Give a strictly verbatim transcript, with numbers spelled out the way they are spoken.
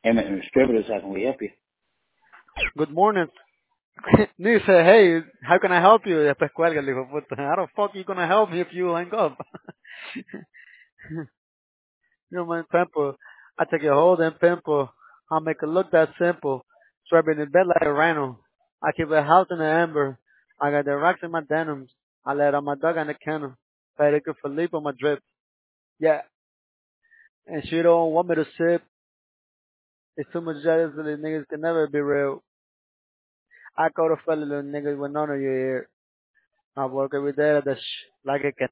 Hey, man, distributors, how can we help you? Good morning. Nick said, hey, how can I help you? Y después cuelga, le dijo, puta, how the fuck you gonna help me if you hang up? You know, my pimple. I take a hold and pimple. I'll make it look that simple. Swerving in bed like a rhino. I keep a house in the amber. I got the rocks in my denims. I let out my dog on the kennel. Federico Felipe on my drip. Yeah. And she don't want me to sip. It's too much jealous that the niggas can never be real. I call the fella little niggas with none of your ear. I work every day at the sh- like a